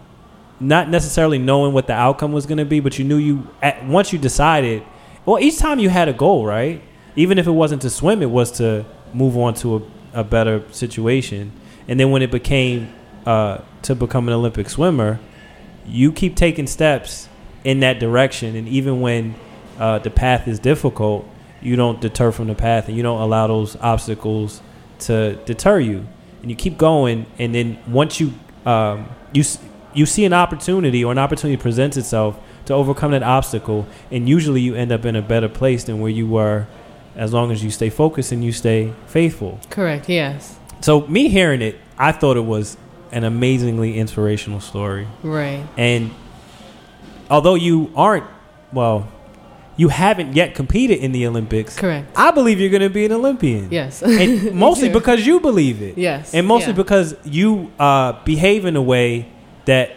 not necessarily knowing what the outcome was going to be, but you knew you at, once you decided. Well, each time you had a goal, right? Even if it wasn't to swim, it was to move on to a, a better situation. And then when it became uh, to become an Olympic swimmer, you keep taking steps in that direction. And even when uh, the path is difficult, you don't deter from the path and you don't allow those obstacles to deter you. And you keep going. And then once you um, you you see an opportunity or an opportunity presents itself to overcome that obstacle, and usually you end up in a better place than where you were as long as you stay focused and you stay faithful. Correct, yes. So me hearing it, I thought it was an amazingly inspirational story. Right. And although you aren't, well, you haven't yet competed in the Olympics. Correct. I believe you're going to be an Olympian. Yes. And mostly because you believe it. Yes. And mostly yeah. because you uh, behave in a way that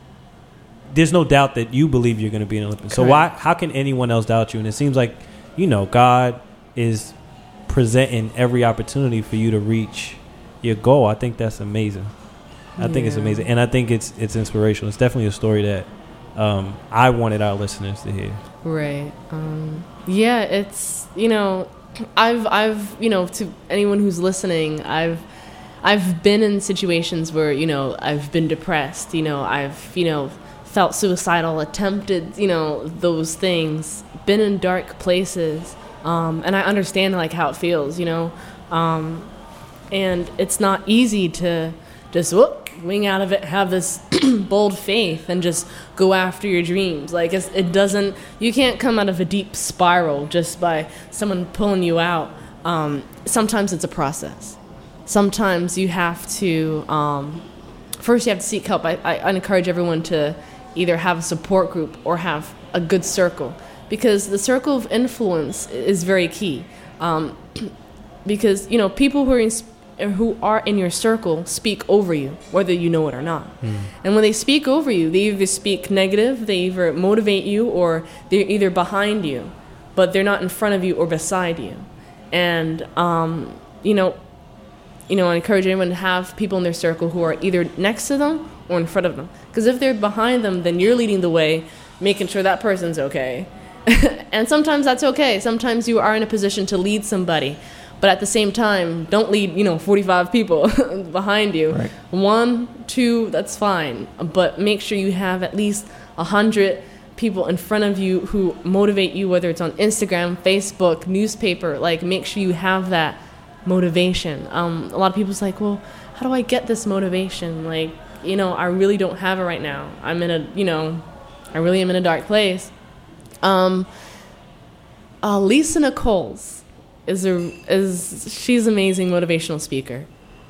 there's no doubt that you believe you're going to be an Olympian. So why? How can anyone else doubt you? And it seems like, you know, God is presenting every opportunity for you to reach your goal. I think that's amazing. I yeah. think it's amazing, and I think it's it's inspirational. It's definitely a story that um, I wanted our listeners to hear. Right. Um, yeah. It's you know, I've I've you know to anyone who's listening, I've I've been in situations where you know I've been depressed. You know, I've you know. felt suicidal, attempted, you know, those things, been in dark places, um, and I understand, like, how it feels, you know, um, and it's not easy to just, whoop, wing out of it, have this bold faith, and just go after your dreams. Like, it's, it doesn't, you can't come out of a deep spiral just by someone pulling you out. Um, sometimes it's a process. Sometimes you have to, um, first you have to seek help. I, I, I encourage everyone to either have a support group or have a good circle, because the circle of influence is very key. Um, because you know people who are in, who are in your circle speak over you, whether you know it or not. Mm. And when they speak over you, they either speak negative, they either motivate you, or they're either behind you, but they're not in front of you or beside you. And um, you know, you know, I encourage anyone to have people in their circle who are either next to them or in front of them. Because if they're behind them, then you're leading the way, making sure that person's okay. And sometimes that's okay. Sometimes you are in a position to lead somebody. But at the same time, don't lead, you know, forty-five people behind you. Right. One, two, that's fine. But make sure you have at least one hundred people in front of you who motivate you, whether it's on Instagram, Facebook, newspaper. Like, make sure you have that motivation. Um, a lot of people's like, well, how do I get this motivation? Like, you know, I really don't have it right now. I'm in a, you know, I really am in a dark place. Um, uh, Lisa Nichols is a, is, she's an amazing motivational speaker.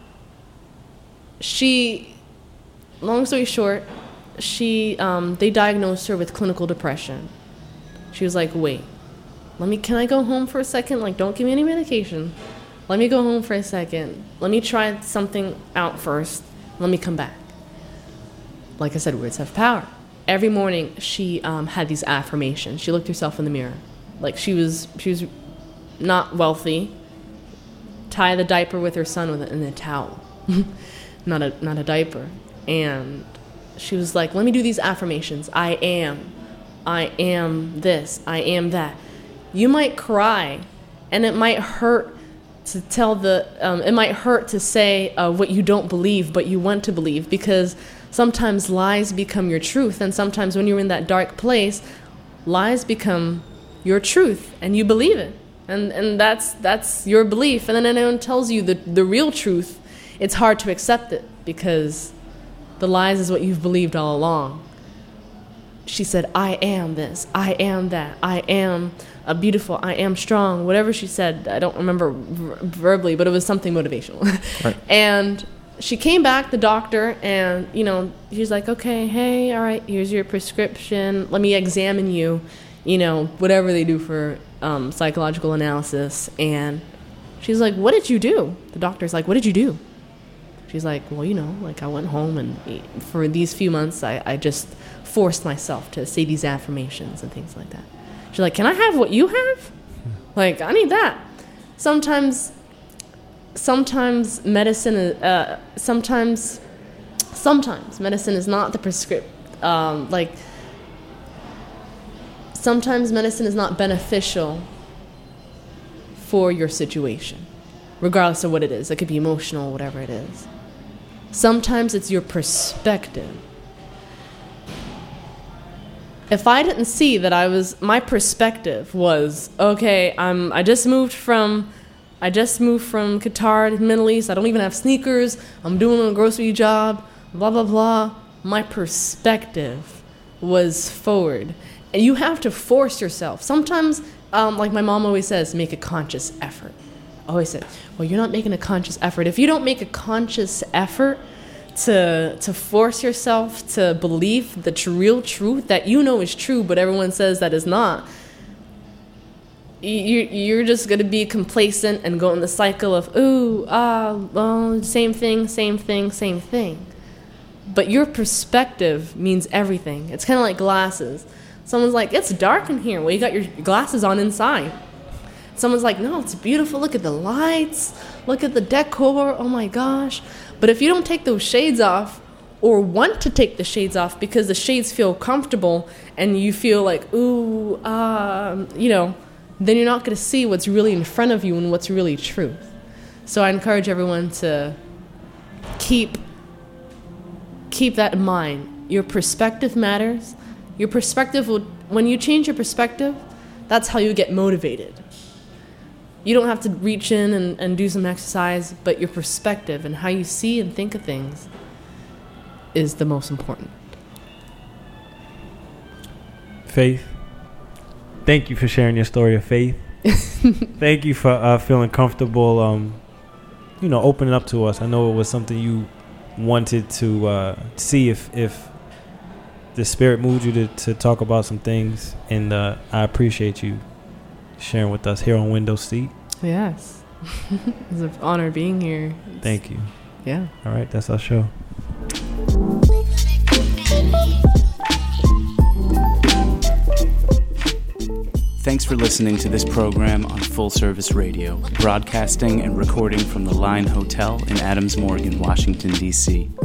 She, long story short, she, um, they diagnosed her with clinical depression. She was like, wait, let me, can I go home for a second? Like, don't give me any medication. Let me go home for a second. Let me try something out first. Let me come back. Like I said, words have power. Every morning she um, had these affirmations. She looked herself in the mirror. Like she was, she was not wealthy. Tie the diaper with her son with a, in a towel, not a not a diaper. And she was like, let me do these affirmations. I am, I am this, I am that. You might cry, and it might hurt to tell the, um, it might hurt to say uh, what you don't believe, but you want to believe, because sometimes lies become your truth, and sometimes when you're in that dark place, lies become your truth, and you believe it. And and that's that's your belief. And then anyone tells you the, the real truth, it's hard to accept it because the lies is what you've believed all along. She said, I am this, I am that, I am a beautiful, I am strong, whatever she said. I don't remember ver- verbally, but it was something motivational. Right. And she came back, the doctor, and, you know, she's like, okay, hey, all right, here's your prescription. Let me examine you, you know, whatever they do for um, psychological analysis. And she's like, what did you do? The doctor's like, what did you do? She's like, well, you know, like I went home and for these few months, I, I just forced myself to say these affirmations and things like that. She's like, can I have what you have? Like, I need that. Sometimes, sometimes medicine, uh, sometimes, sometimes medicine is not the prescript. Um, like, sometimes medicine is not beneficial for your situation, regardless of what it is. It could be emotional, whatever it is. Sometimes it's your perspective. If I didn't see that I was, my perspective was, okay, I'm, I just moved from, I just moved from Qatar to the Middle East. I don't even have sneakers. I'm doing a grocery job, blah, blah, blah. My perspective was forward. And you have to force yourself. Sometimes, um, like my mom always says, make a conscious effort. I always say, well, you're not making a conscious effort. If you don't make a conscious effort to to force yourself to believe the tr- real truth that you know is true, but everyone says that is not, you, you're just going to be complacent and go in the cycle of, ooh, ah, well, same thing, same thing, same thing. But your perspective means everything. It's kind of like glasses. Someone's like, it's dark in here. Well, you got your glasses on inside. Someone's like, no, it's beautiful. Look at the lights. Look at the decor. Oh, my gosh. But if you don't take those shades off or want to take the shades off because the shades feel comfortable and you feel like, ooh, um, you know, then you're not going to see what's really in front of you and what's really truth. So I encourage everyone to keep, keep that in mind. Your perspective matters. Your perspective will, when you change your perspective, that's how you get motivated. You don't have to reach in and, and do some exercise, but your perspective and how you see and think of things is the most important. Faith, thank you for sharing your story of faith. Thank you for uh, feeling comfortable, um, you know, opening up to us. I know it was something you wanted to uh, see if, if the Spirit moved you to, to talk about some things, and uh, I appreciate you sharing with us here on Window Seat. Yes. It's an honor being here. It's, Thank you. Yeah. All right, that's our show. Thanks for listening to this program on Full Service Radio, broadcasting and recording from the Line Hotel in Adams Morgan, Washington, D C